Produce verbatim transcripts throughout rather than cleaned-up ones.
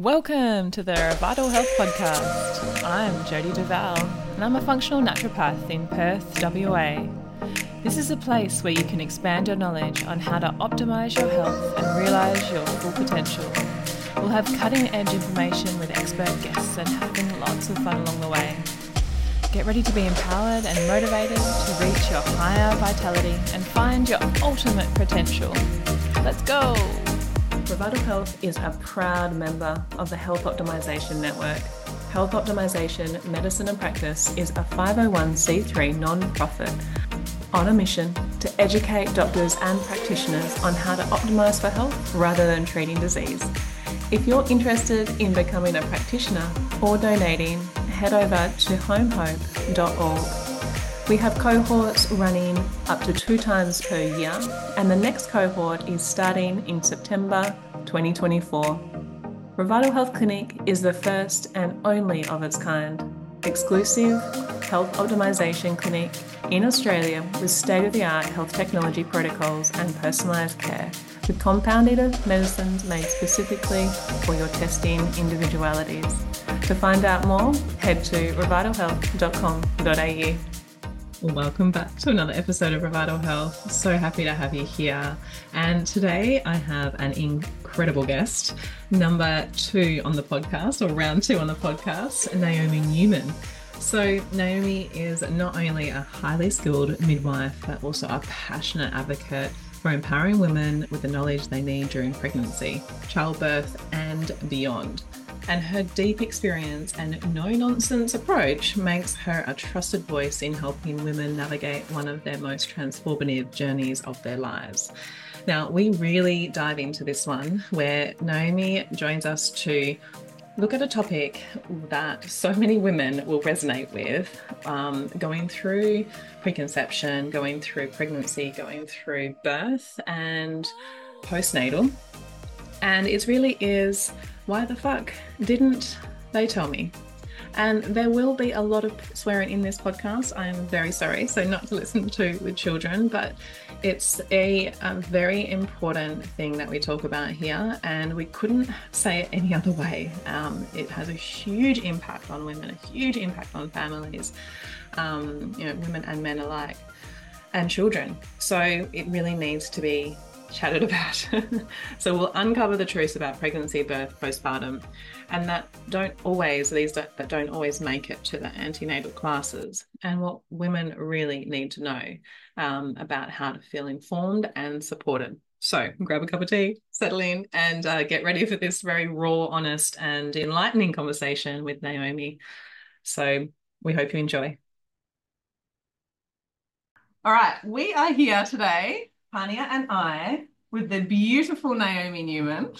Welcome to the Vital Health Podcast. I'm Jody Duval and I'm a functional naturopath in Perth, W A. This is a place where you can expand your knowledge on how to optimise your health and realise your full potential. We'll have cutting edge information with expert guests and having lots of fun along the way. Get ready to be empowered and motivated to reach your higher vitality and find your ultimate potential. Let's go! Revital Health is a proud member of the Health Optimisation Network. Health Optimisation Medicine and Practice is a five oh one c three non-profit on a mission to educate doctors and practitioners on how to optimise for health rather than treating disease. If you're interested in becoming a practitioner or donating, head over to home hope dot org. We have cohorts running up to two times per year, and the next cohort is starting in September twenty twenty-four. Revital Health Clinic is the first and only of its kind, exclusive health optimisation clinic in Australia with state-of-the-art health technology protocols and personalised care, with compounded medicines made specifically for your testing individualities. To find out more, head to revital health dot com dot a u. Welcome back to another episode of Revital Health. So happy to have you here. And today I have an incredible guest, number two on the podcast, or round two on the podcast, Naomi Newman. So Naomi is not only a highly skilled midwife, but also a passionate advocate for empowering women with the knowledge they need during pregnancy, childbirth, and beyond. And her deep experience and no-nonsense approach makes her a trusted voice in helping women navigate one of their most transformative journeys of their lives. Now, we really dive into this one where Naomi joins us to look at a topic that so many women will resonate with, um, going through preconception, going through pregnancy, going through birth and postnatal. And it really is, why the fuck didn't they tell me? And there will be a lot of swearing in this podcast. I'm very sorry, so not to listen to with children, but it's a, a very important thing that we talk about here, and we couldn't say it any other way. Um, it has a huge impact on women, a huge impact on families, um, you know, women and men alike, and children. So it really needs to be chatted about. So we'll uncover the truths about pregnancy, birth, postpartum, and that don't always, these that, that don't always make it to the antenatal classes, and what women really need to know um, about how to feel informed and supported. So grab a cup of tea, settle in, and uh, get ready for this very raw, honest, and enlightening conversation with Naomi. So we hope you enjoy. All right, we are here today, Pania and I, with the beautiful Naomi Newman.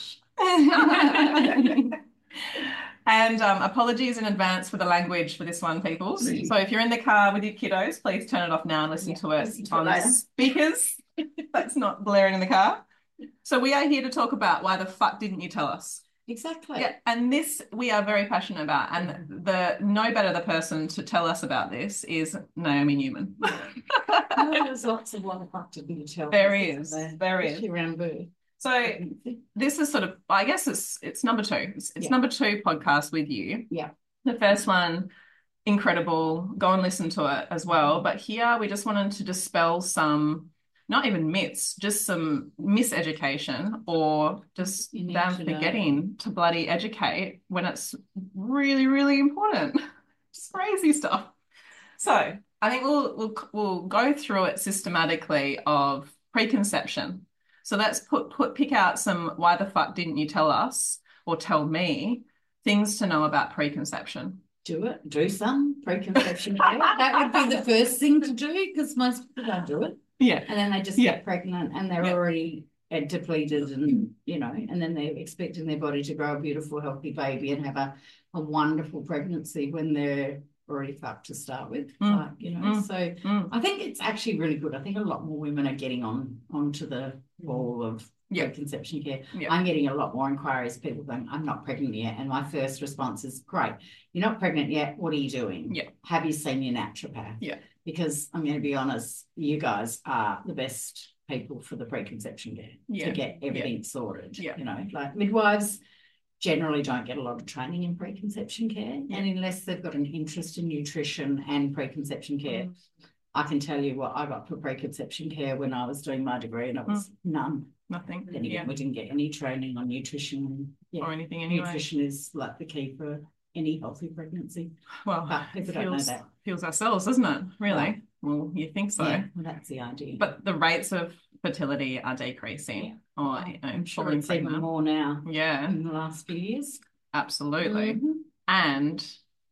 And um, apologies in advance for the language for this one, people. So if you're in the car with your kiddos, please turn it off now and listen yeah, to it on the speakers. That's not blaring in the car. So we are here to talk about why the fuck didn't you tell us? Exactly. Yeah, and this we are very passionate about, and the no better the person to tell us about this is Naomi Newman. No, there's lots of one fuck didn't you tell us. There is, there, there is. Around birth. So this is sort of, I guess it's it's number two. It's, it's yeah. number two podcast with you. Yeah. The first one, incredible. Go and listen to it as well. But here we just wanted to dispel some, not even myths, just some miseducation, or just them to forgetting know. to bloody educate when it's really, really important. Just crazy stuff. So I think we'll we'll we'll go through it systematically of preconception. So let's put put pick out some why the fuck didn't you tell us or tell me things to know about preconception. Do it. Do some preconception. That would be the first thing to do, because most people don't do it. Yeah. And then they just yeah. get pregnant and they're yeah. already depleted, and you know, and then they're expecting their body to grow a beautiful, healthy baby and have a, a wonderful pregnancy when they're already fucked to start with. Mm. Like, you know, mm. so mm. I think it's actually really good. I think a lot more women are getting on onto the wall of yeah. preconception care. Yeah. I'm getting a lot more inquiries, people going, I'm not pregnant yet. And my first response is, great, you're not pregnant yet. What are you doing? Yeah. Have you seen your naturopath? Yeah. Because I'm going to be honest, you guys are the best people for the preconception care yeah. to get everything yeah. sorted. Yeah. You know, like midwives generally don't get a lot of training in preconception care. Yeah. And unless they've got an interest in nutrition and preconception care, mm. I can tell you what I got for preconception care when I was doing my degree, and it was mm. none. Nothing. Then again, yeah. we didn't get any training on nutrition. Yeah. Or anything anyway. Nutrition is like the key for any healthy pregnancy. Well, but people don't know that. Fuels ourselves, doesn't it? Really? Well, well you think so. Yeah, well, that's the idea. But the rates of fertility are decreasing. Yeah. Or, you know, I'm sure it's even more now. Yeah. In the last few years. Absolutely. Mm-hmm. And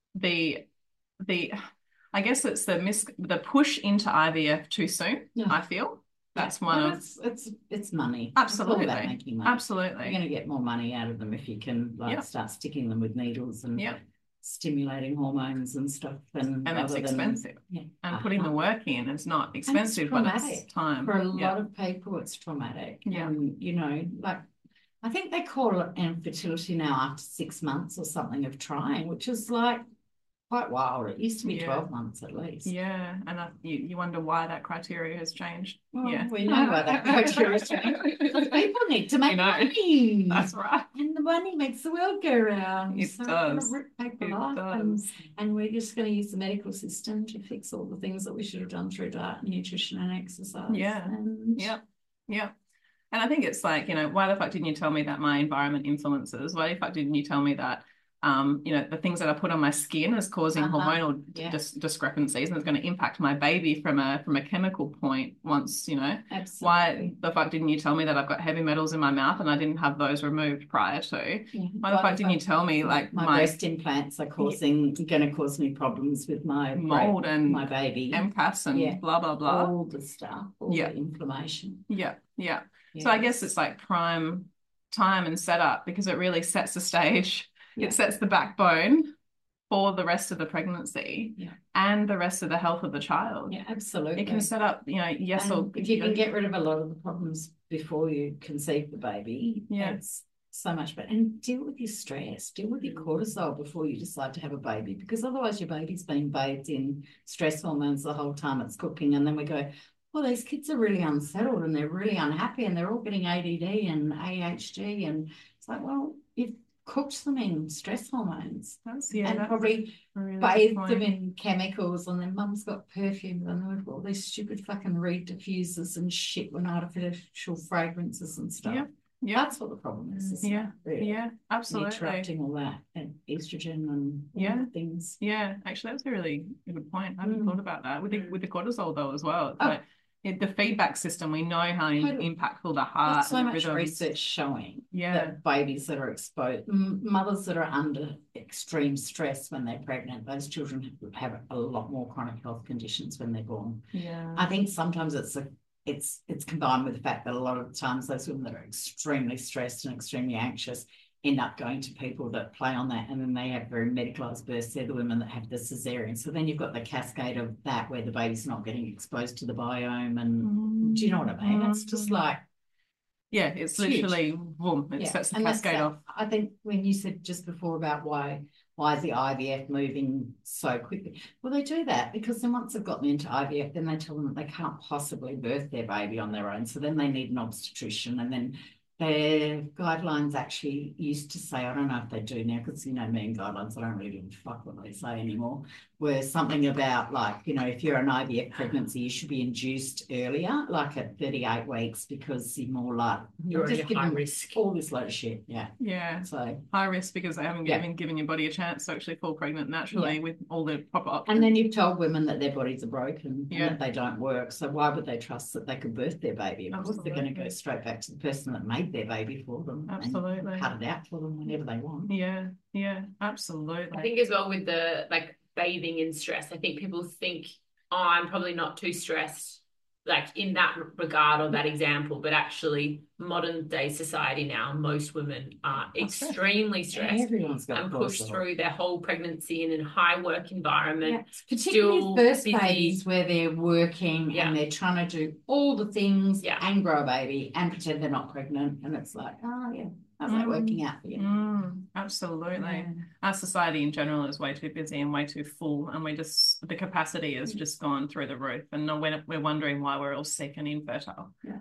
the the I guess it's the mis the push into I V F too soon, yeah. I feel. That's yeah. one well, of it's, it's it's money. Absolutely. It's all about making money. Absolutely. You're going to get more money out of them if you can like yep. start sticking them with needles and yep. stimulating hormones and stuff. And, and it's expensive. Than, yeah. And uh-huh. putting the work in is not expensive, but it's time. For a yeah. lot of people, it's traumatic. Yeah. And, you know, like I think they call it infertility now after six months or something of trying, which is like quite wild. It used to be yeah. twelve months at least. Yeah, and I, you, you wonder why that criteria has changed. Well, yeah, we know why that criteria has changed. Because people need to make money. That's right. And the money makes the world go round. It so does. Rip people it off does. And, and we're just going to use the medical system to fix all the things that we should have done through diet and nutrition and exercise. Yeah. And... Yeah. Yeah. And I think it's like, you know, why the fuck didn't you tell me that my environment influences? Why the fuck didn't you tell me that, um, you know, the things that I put on my skin is causing uh-huh. hormonal yeah. dis discrepancies and it's going to impact my baby from a from a chemical point once, you know. Absolutely. Why the fuck didn't you tell me that I've got heavy metals in my mouth and I didn't have those removed prior to? Yeah. Why the fuck didn't you tell me like my, my breast implants are causing yeah. going to cause me problems with my mold brain, and my baby, M C A S and yeah. blah blah blah, all the stuff, all yeah. the inflammation. Yeah, yeah. Yes. So I guess it's like prime time and setup because it really sets the stage. Yeah. It sets the backbone for the rest of the pregnancy yeah. and the rest of the health of the child. Yeah, absolutely. It can set up, you know, yes, and or if you can get rid of a lot of the problems before you conceive the baby, yeah. it's so much better. And deal with your stress, deal with your cortisol before you decide to have a baby, because otherwise your baby's been bathed in stress hormones the whole time it's cooking, and then we go, well, these kids are really unsettled and they're really unhappy and they're all getting A D D and A H D. And it's like, well, you've cooked them in stress hormones that's, yeah, and that's probably really bathed them in chemicals, and then mum's got perfume and they've got all these stupid fucking reed diffusers and shit with artificial fragrances and stuff. Yeah. Yeah. That's what the problem is. Isn't yeah. it, really? Yeah, absolutely. Interrupting all that and estrogen and yeah. things. Yeah, actually, that's a really good point. I haven't mm. thought about that with the with the cortisol though as well. It's oh. like it, the feedback system. We know how totally. impactful the heart. There's so and much rhythms. research showing yeah. that babies that are exposed, mothers that are under extreme stress when they're pregnant, those children have a lot more chronic health conditions when they're born. Yeah, I think sometimes it's a It's it's combined with the fact that a lot of the times those women that are extremely stressed and extremely anxious end up going to people that play on that, and then they have very medicalised births. They're the women that have the cesarean. So then you've got the cascade of that where the baby's not getting exposed to the biome, and mm. do you know what I mean? It's just like yeah, it's, it's literally boom, it yeah. sets the and cascade off. I think when you said just before about why why is the I V F moving so quickly? Well, they do that because then once they've gotten into I V F, then they tell them that they can't possibly birth their baby on their own. So then they need an obstetrician, and then their guidelines actually used to say, I don't know if they do now, because, you know, me and guidelines, I don't really give a fuck what they say anymore, were something about like, you know, if you're an I V F pregnancy, you should be induced earlier, like at thirty-eight weeks, because you're more like, you're already high risk. All this load of shit, yeah. Yeah. So high risk because they haven't yeah. given, given your body a chance to actually fall pregnant naturally yeah. with all the proper options. And then you've told women that their bodies are broken yeah. and that they don't work. So why would they trust that they could birth their baby? Of Absolutely. course they're going to go straight back to the person that made their baby for them. Absolutely. And cut it out for them whenever they want. Yeah, yeah, absolutely. I think as well with the like bathing in stress, I think people think, oh, I'm probably not too stressed, like in that regard or that example, but actually modern day society now, most women are extremely stressed Everyone's got and pushed through their whole pregnancy in a high work environment. Yeah. Particularly still first busy. babies where they're working yeah. and they're trying to do all the things yeah. and grow a baby and pretend they're not pregnant. And it's like, oh yeah, how's mm. that working out for you? Mm. Absolutely. Yeah. Our society in general is way too busy and way too full, and we just the capacity has mm. just gone through the roof, and we're, we're wondering why we're all sick and infertile. Yeah.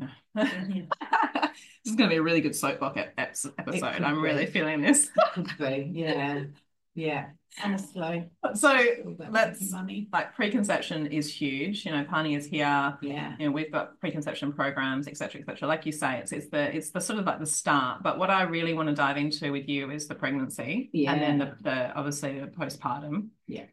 This is going to be a really good soapbox ep- episode. I'm really be. feeling this. Could be, yeah, yeah. Honestly, So that let's money. like preconception is huge. You know, Pani is here. Yeah, You know, we've got preconception programs, et cetera, et cetera. Like you say, it's it's the it's the sort of like the start. But what I really want to dive into with you is the pregnancy, yeah, and then the, the obviously the postpartum. Yeah.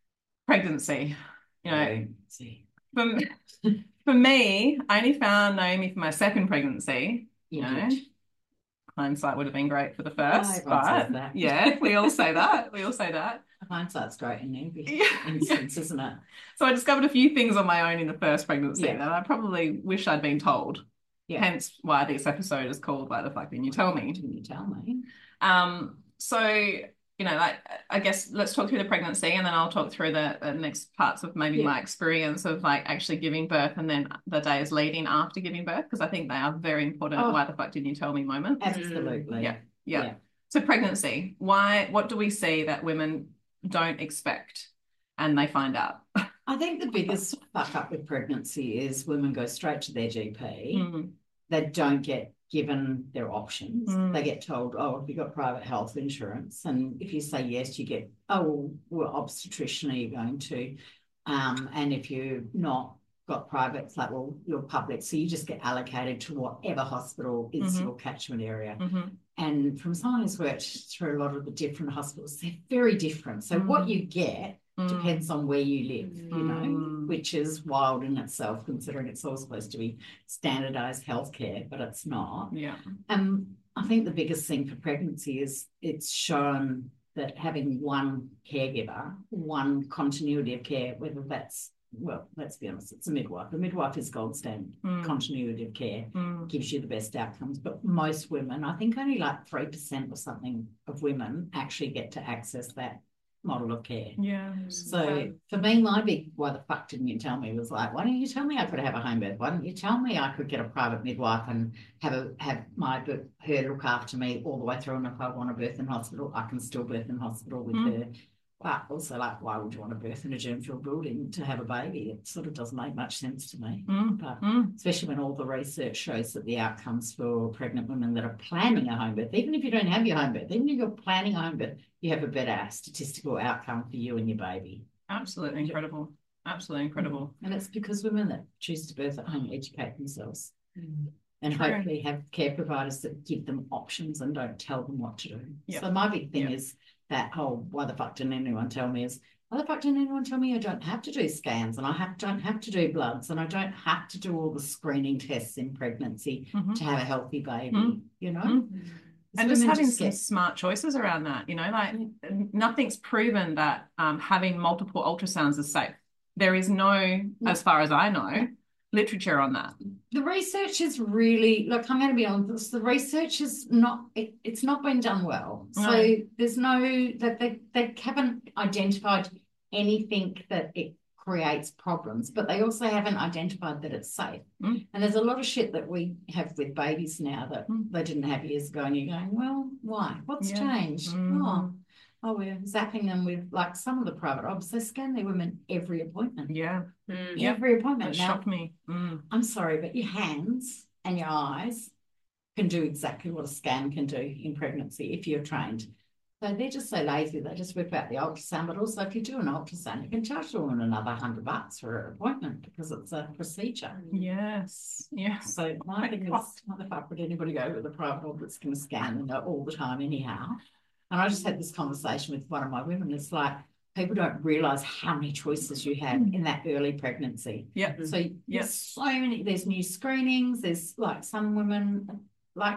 Pregnancy. You know, yeah. See, for, for me, I only found Naomi for my second pregnancy. You know, hindsight would have been great for the first, everyone says but that. yeah, we all say that. We all say that. Hindsight's great in every Yeah. instance, isn't it? So I discovered a few things on my own in the first pregnancy Yeah. that I probably wish I'd been told. Yeah. Hence why this episode is called Why the Fuck Didn't You Tell Me? Didn't you tell me? Um, so, you know, like, I guess let's talk through the pregnancy and then I'll talk through the, the next parts of maybe Yeah. my experience of like actually giving birth and then the days leading after giving birth, because I think they are very important. Oh. Why the fuck didn't you tell me moments? Absolutely. Yeah. Yeah. Yeah. So pregnancy, why, what do we see that women don't expect and they find out? I think the biggest fuck up with pregnancy is women go straight to their G P. Mm. They don't get given their options. Mm. They get told, oh, have you got private health insurance? And if you say yes, you get, oh, well, obstetrician are you going to? Um, and if you're not got private, it's like, well, you're public. So you just get allocated to whatever hospital is Mhm. your catchment area. Mm-hmm. And from someone who's worked through a lot of the different hospitals, they're very different. So Mm. what you get Mm. depends on where you live, you know, Mm. which is wild in itself, considering it's all supposed to be standardized healthcare, but it's not. Yeah. Um, I think the biggest thing for pregnancy is it's shown that having one caregiver, one continuity of care, whether that's, well, let's be honest, it's a midwife. A midwife is gold standard. Mm. Continuity of care Mm. gives you the best outcomes. But most women, I think only like three percent or something of women actually get to access that model of care. Yeah. So for me, my big why the fuck didn't you tell me was like, why don't you tell me I could have a home birth? Why don't you tell me I could get a private midwife and have a have my her look after me all the way through, and if I want to birth in hospital, I can still birth in hospital with Mm. her. But also, like, why would you want to birth in a germ-filled building to have a baby? It sort of doesn't make much sense to me. Mm. But Mm. especially when all the research shows that the outcomes for pregnant women that are planning a home birth, even if you don't have your home birth, even if you're planning a home birth, you have a better statistical outcome for you and your baby. Absolutely incredible. Absolutely incredible. And it's because women that choose to birth at home educate themselves and True. hopefully have care providers that give them options and don't tell them what to do. Yeah. So my big thing Yeah. is that whole why the fuck didn't anyone tell me is why the fuck didn't anyone tell me I don't have to do scans and I have, don't have to do bloods and I don't have to do all the screening tests in pregnancy Mhm. to have a healthy baby, Mhm. you know? Mhm. Because And just women having some get- smart choices around that, you know, like nothing's proven that um, having multiple ultrasounds is safe. There is no, No. as far as I know, literature on that. The research is really, look, I'm going to be honest, the research is not, it, it's not been done well. So No. there's no, that they, they haven't identified anything that it creates problems, but they also haven't identified that it's safe. Mm. And there's a lot of shit that we have with babies now that Mm. they didn't have years ago, and you're going, well, why? What's Yeah. changed? Mhm. Oh, oh, we're zapping them with, like, some of the private obs, they scan their women every appointment. Yeah, Mm. Yeah. Every appointment. that Now, shocked me. Mm. I'm sorry, but your hands and your eyes can do exactly what a scan can do in pregnancy if you're trained. So they're just so lazy, they just whip out the ultrasound. But also, if you do an ultrasound, you can charge the woman another hundred bucks for an appointment because it's a procedure. Yes, yes. So my thing is, why the fuck would anybody go with a private orb that's going to scan them all the time anyhow? And I just had this conversation with one of my women. It's like, people don't realise how many choices you have in that early pregnancy. Yeah. So Yeah. there's so many, there's new screenings, there's like some women, like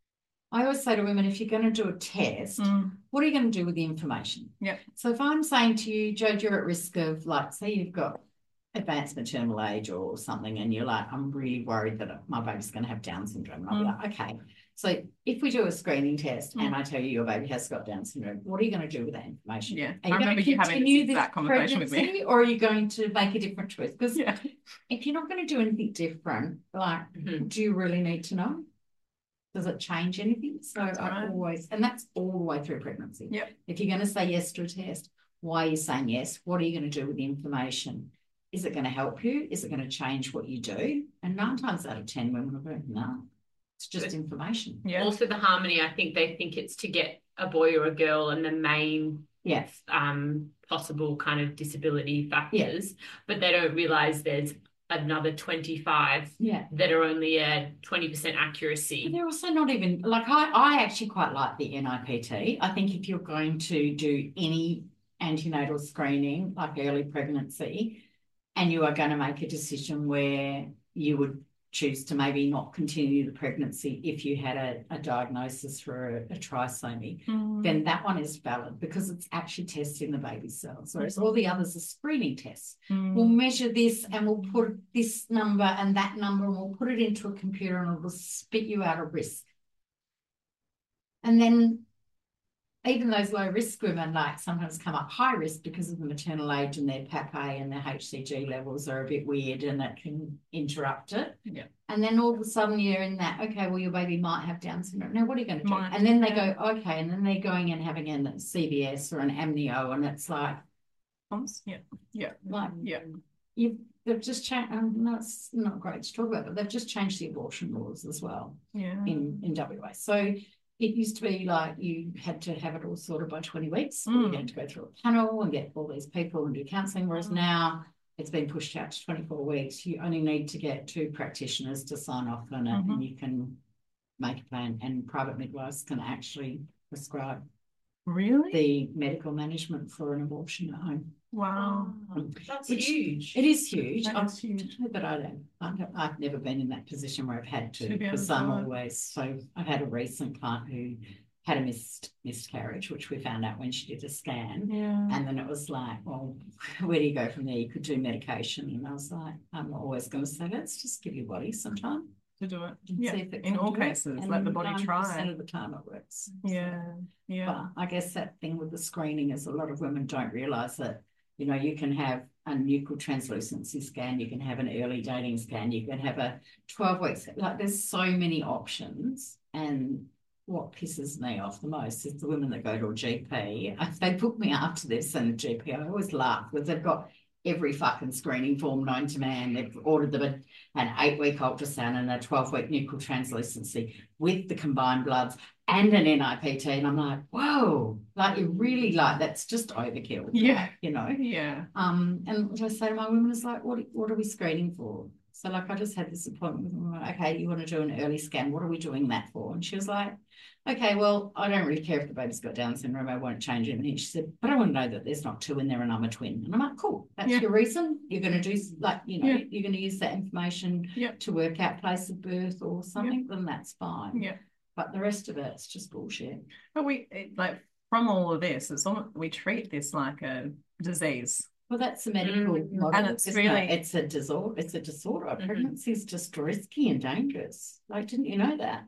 I always say to women, if you're going to do a test, Mm. what are you going to do with the information? Yeah. So if I'm saying to you, Jode, you're at risk of, like, say you've got advanced maternal age or something, and you're like, I'm really worried that my baby's going to have Down syndrome. And I'll be Mm. like, okay. So if we do a screening test Mm. and I tell you your baby has got Down syndrome, what are you going to do with that information? Yeah. Are you I going remember to you having continue this exact conversation with me. pregnancy, or are you going to make a different choice? Because Yeah. if you're not going to do anything different, like, Mhm. do you really need to know? Does it change anything? So That's I right. always, and that's all the way through pregnancy. Yep. If you're going to say yes to a test, why are you saying yes? What are you going to do with the information? Is it going to help you? Is it going to change what you do? And nine times out of ten, women will go, no, it's just But information. Yeah. Also the harmony, I think they think it's to get a boy or a girl and the main Yeah. um, possible kind of disability factors, but they don't realize there's another twenty-five Yeah. that are only a twenty percent accuracy. But they're also not even, like, I, I actually quite like the N I P T. I think if you're going to do any antenatal screening, like early pregnancy, and you are going to make a decision where you would choose to maybe not continue the pregnancy if you had a, a diagnosis for a, a trisomy, Mm. then that one is valid because it's actually testing the baby cells, whereas all the others are screening tests. Mm. We'll measure this and we'll put this number and that number and we'll put it into a computer and it will spit you out a risk. And then even those low risk women like sometimes come up high risk because of the maternal age and their P A P A and their H C G levels are a bit weird and that can interrupt it. Yeah. And then all of a sudden you're in that, okay, well, your baby might have Down syndrome. Now, what are you going to do? Might, and then they yeah. go, okay, and then they're going and having a C B S or an amnio, and it's like, Yeah. Yeah. like Yeah. you've they've just changed. Um, no, it's not great to talk about, but they've just changed the abortion laws as well Yeah. in in W A. So it used to be like you had to have it all sorted by twenty weeks. Mm. You had to go through a panel and get all these people and do counselling, whereas Mm. now it's been pushed out to twenty-four weeks. You only need to get two practitioners to sign off on it, Mhm. and you can make a plan. And private midwives can actually prescribe Really? the medical management for an abortion at home. Wow. That's Which- huge. It is huge. That I is huge. But I don't, I don't. I've never been in that position where I've had to. To be able For to some, do it. always. So I've had a recent client who had a missed miscarriage, which we found out when she did a scan. Yeah. And then it was like, well, where do you go from there? You could do medication. And I was like, I'm always going to say, let's just give your body some time. To do it. And Yeah. see if it In can all do it. cases, let the And body ninety try. percent of the time it works. Yeah. Yeah. But I guess that thing with the screening is a lot of women don't realise that, you know, you can have a nuchal translucency scan, you can have an early dating scan, you can have a twelve weeks. Like there's so many options. And what pisses me off the most is the women that go to a G P. If they book me after this and a G P, I always laugh because they've got every fucking screening form known to man. They've ordered them a, an eight-week ultrasound and a twelve-week nuchal translucency with the combined bloods and an N I P T. And I'm like, whoa, like you really like, that's just overkill. Yeah. You know? Yeah. Um, and what I say to my women is like, what, what are we screening for? So like I just had this appointment with them. Like, okay, you want to do an early scan. What are we doing that for? And she was like, okay, well, I don't really care if the baby's got Down syndrome. I won't change anything. She said, but I want to know that there's not two in there and I'm a twin. And I'm like, cool. That's Yeah. your reason. You're going to do like, you know, Yeah. you're going to use that information Yeah. to work out place of birth or something, then that's fine. Yeah. But the rest of it, it's just bullshit. But we it, like from all of this, it's almost we treat this like a disease. Well, that's the medical Mm. model. And it's isn't really- it? it's a disorder. It's a disorder. Mhm. Pregnancy is just risky and dangerous. Like, didn't you know that?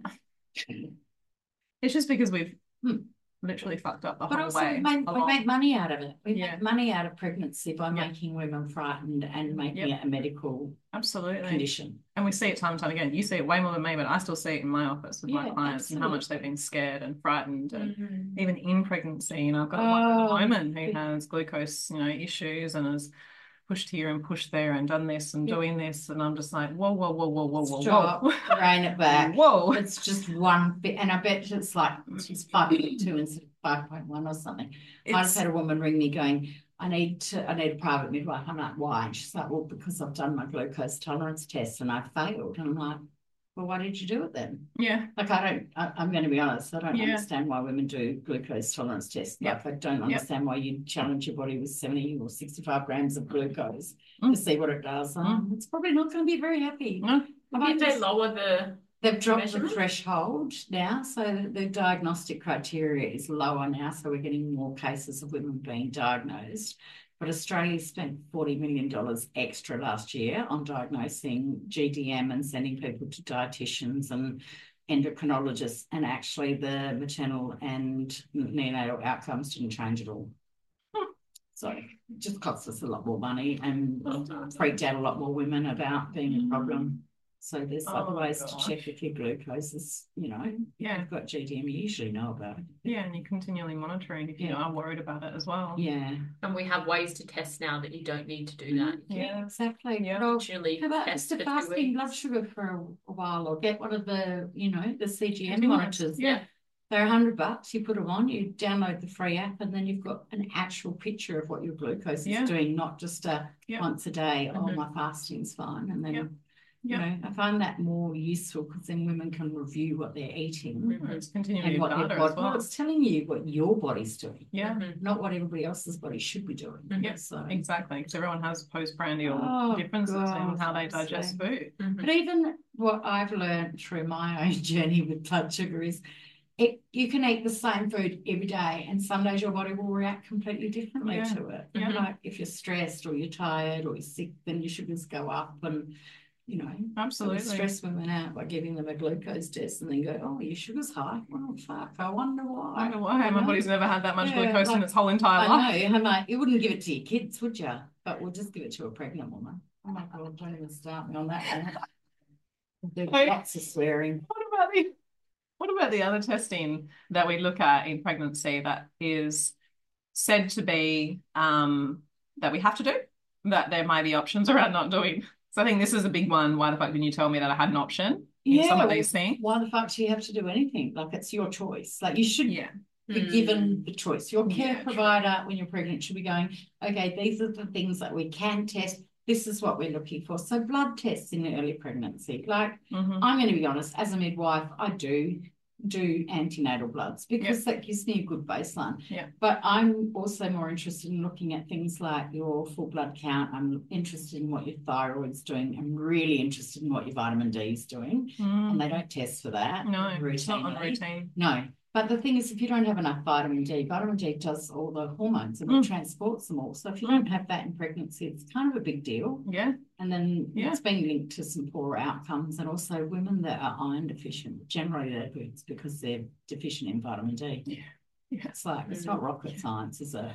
It's just because we've Hmm. literally fucked up the But whole also, way. we make, we along. make money out of it. We Yeah. make money out of pregnancy by Yeah. making women frightened and making Yep. it a medical Absolutely. condition. And we see it time and time again. You see it way more than me, but I still see it in my office with my Yeah, clients and how much absolutely. they've been scared and frightened. And Mhm. even in pregnancy, you know, I've got one at the Oh, moment who big- has glucose, you know, issues and has pushed here and pushed there and done this and Yeah. doing this. And I'm just like, whoa, whoa, whoa, whoa, whoa, whoa, Stop, whoa. rein it back. Whoa. It's just one bit, and I bet it's like it's five point two instead of five point one or something. I just It's, had a woman ring me going, I need to, I need a private midwife. I'm like, why? And she's like, well, because I've done my glucose tolerance test and I failed. And I'm like, well, why did you do it then? yeah, Like, I don't, I, I'm going to be honest, I don't Yeah. understand why women do glucose tolerance tests. Like, I don't understand why you challenge your body with seventy or sixty-five grams of glucose Mm. to see what it does. Um, It's probably not going to be very happy. no, I might Did they just- lower the They've dropped the measurement? threshold now, so that the diagnostic criteria is lower now, so we're getting more cases of women being diagnosed. But Australia spent forty million dollars extra last year on diagnosing G D M and sending people to dietitians and endocrinologists, and actually the maternal and neonatal outcomes didn't change at all. So it just costs us a lot more money and freaked out a lot more women about being a problem. So there's Oh other my ways to gosh. check if your glucose is, you know, Yeah. you've got G D M, you usually know about it. Yeah, and you're continually monitoring if you Yeah. are worried about it as well. Yeah. And we have ways to test now that you don't need to do that. You Yeah. can Exactly. Yeah. Well, actually how about test just for a two fasting blood weeks. sugar for a, a while, or get one of the, you know, the C G M Continuous. monitors. Yeah. They're a hundred bucks. You put them on, you download the free app, and then you've got an actual picture of what your glucose Yeah. is doing, not just a Yeah. once a day. Oh, Mhm. my fasting's fine, and then Yeah. you Yeah. know, I find that more useful because then women can review what they're eating Mhm. It's continually and what their data body. as Well, well. it's telling you what your body's doing, Yeah, Mhm. not what everybody else's body should be doing. Yeah. So, exactly. Because everyone has postprandial Oh, differences in God, how they digest honestly. food. Mhm. but even what I've learned through my own journey with blood sugar is it you can eat the same food every day, and some days your body will react completely differently Yeah. to it. Yeah. Like if you're stressed or you're tired or you're sick, then your sugars go up, and you know, so we Absolutely. stress women out by giving them a glucose test and then go, oh, your sugar's high. Well, fuck, I wonder why. I wonder why You my know? body's never had that much Yeah, glucose in like, its whole entire life. I know. I'm like, you wouldn't give it to your kids, would you? But we'll just give it to a pregnant woman. Oh my God, don't even start me on that one. There's Hey. lots of swearing. What about the what about the other testing that we look at in pregnancy that is said to be um, that we have to do, that there may be options around not doing? So I think this is a big one. Why the fuck didn't you tell me that I had an option in Yeah, some of well, these things? why the fuck do you have to do anything? Like, it's your choice. Like, you should Yeah. be Mm. given the choice. Your care Yeah, true. provider, when you're pregnant, should be going, okay, these are the things that we can test. This is what we're looking for. So blood tests in early pregnancy. Like, Mhm. I'm going to be honest, as a midwife, I do do antenatal bloods because that gives me a good baseline. Yeah. But I'm also more interested in looking at things like your full blood count. I'm interested in what your thyroid's doing. I'm really interested in what your vitamin D is doing. Mm. And they don't test for that. No, it's not on routinely. routine. No. But the thing is, if you don't have enough vitamin D, vitamin D does all the hormones and Mm. it transports them all. So if you don't have that in pregnancy, it's kind of a big deal. Yeah. And then Yeah. it's been linked to some poor outcomes, and also women that are iron deficient, generally that it's because they're deficient in vitamin D. Yeah. Yeah. It's like, it's not rocket science, is it?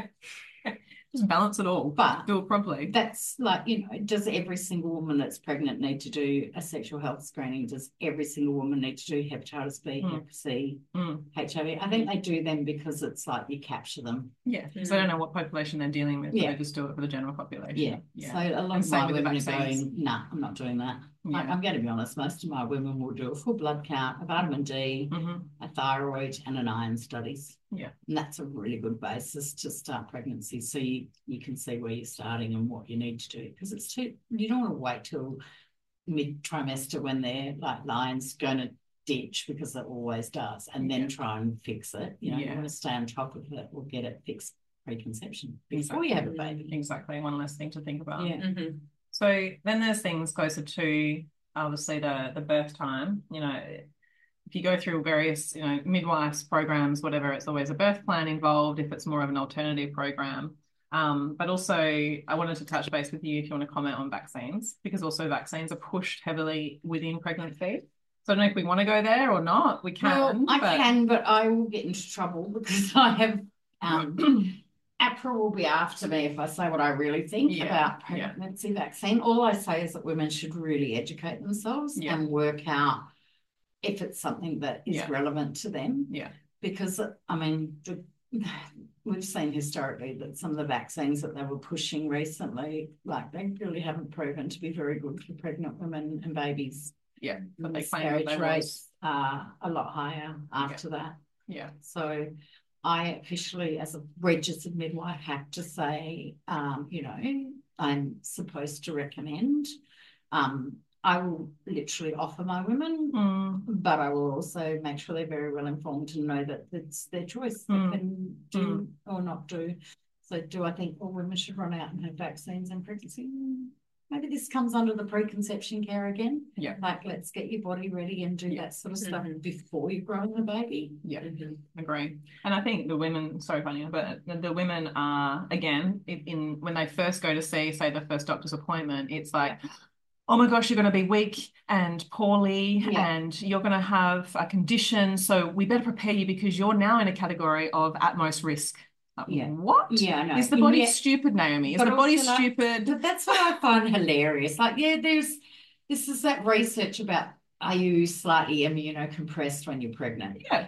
Just balance it all. But do it properly. that's like, you know, does every single woman that's pregnant need to do a sexual health screening? Does every single woman need to do hepatitis B, Mm. hep C, Mm. H I V? I think they do them because it's like you capture them. Yeah, because they don't know what population they're dealing with. So Yeah. they just do it for the general population. Yeah. Yeah. So a lot And of same my with the women are vaccines. going, nah, I'm not doing that. Like, Yeah. I'm going to be honest, most of my women will do a full blood count, a vitamin D, Mhm. a thyroid, and an iron studies. Yeah. And that's a really good basis to start pregnancy. So you, you can see where you're starting and what you need to do. Because it's too, you don't want to wait till mid trimester when they're like lion's going to ditch, because it always does, and then Yeah. try and fix it. You know, you Yeah. want to stay on top of it or get it fixed preconception before Exactly. you have a baby. Exactly. One less thing to think about. Yeah. Mhm. So then there's things closer to obviously the the birth time. You know, if you go through various, you know, midwives programs, whatever, it's always a birth plan involved if it's more of an alternative program. Um, but also I wanted to touch base with you if you want to comment on vaccines, because also vaccines are pushed heavily within pregnancy. So I don't know if we want to go there or not. We can. Well, I but... can, but I will get into trouble because I have um APRA will be after me if I say what I really think Yeah, about yeah. pregnancy vaccine. All I say is that women should really educate themselves Yeah. and work out if it's something that is Yeah. relevant to them. Yeah. Because, I mean, the, we've seen historically that some of the vaccines that they were pushing recently, like, they really haven't proven to be very good for pregnant women and babies. Yeah. But they claim Miscarriage that they rates are a lot higher after that. Yeah. So I officially, as a registered midwife, have to say, um, you know, I'm supposed to recommend. Um, I will literally offer my women, Mm. but I will also make sure they're very well informed and know that it's their choice. Mm. They can do or not do. So do I think all women should run out and have vaccines in pregnancy? Maybe this comes under the preconception care again. Yeah. Like, let's get your body ready and do Yeah. that sort of stuff Mhm. before you're growing the baby. Yeah. Mhm. Agree. And I think the women, sorry, Vanya, but the, the women are, again, in, in when they first go to see, say, the first doctor's appointment, it's like, oh my gosh, you're going to be weak and poorly Yeah. and you're going to have a condition. So we better prepare you because you're now in a category of at most risk. Like, Yeah. What? Yeah, I know. Is the body Yeah. stupid, Naomi? Is But the body also, like, stupid? But that's what I find hilarious. Like, yeah, there's this is that research about, are you slightly immunocompressed when you're pregnant? Yeah.